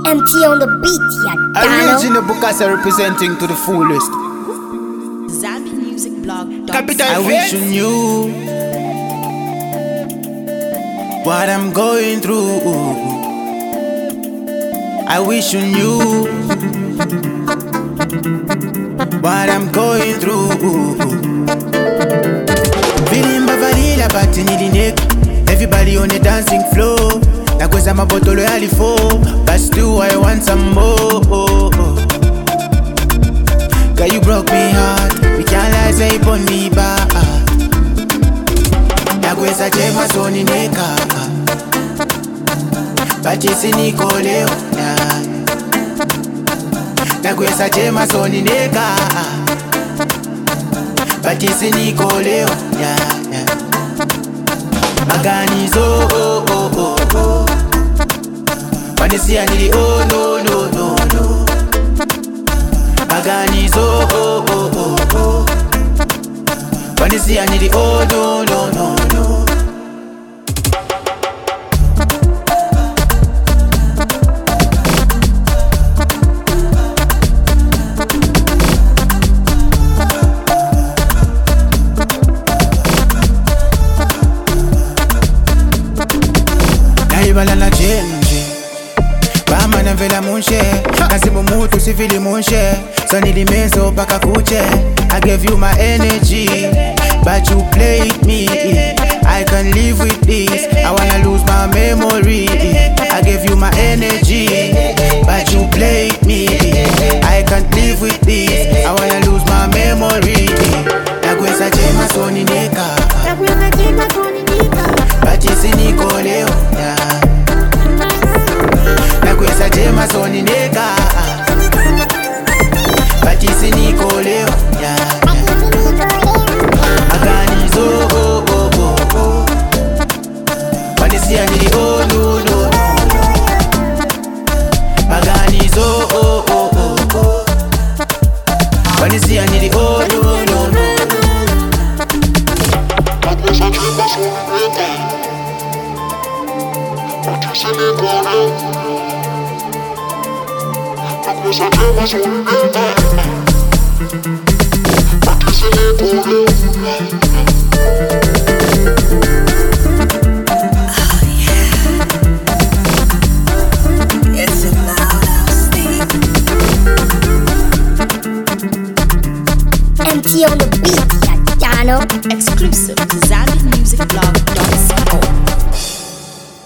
MT on the beat, yeah. Original Bukasa representing to the fullest. ZambianMusicBlog. Capital I wish you knew what I'm going through. I wish you knew what I'm going through. Feeling bavalila but needing neck. Everybody on the dancing floor. Nakweza mabotolo yali full, but still I want some more. Girl, you broke me heart. We can't lie, say upon me back. Nakweza chema soni neka, but isi niko leo. Nakweza chema soni neka, but isi niko leo. Maganizo Vanessa nili no Maganizo Vanessa nili no Balana change Bama na vela munche Kasimu mutu sivili munche So nilimezo paka kuche I gave you my energy But you played me I can't live with this I wanna lose my memory I gave you my energy But you played me I can't live with this I wanna lose my memory Nakweza chema soni neka But isi niko leo Nakweza chema soni neka But isi niko leo Aganizo Vanessa nili no Aganizo Vanessa nili no Nakweza chema soni neka Nakweza chema soni neka But isi niko leo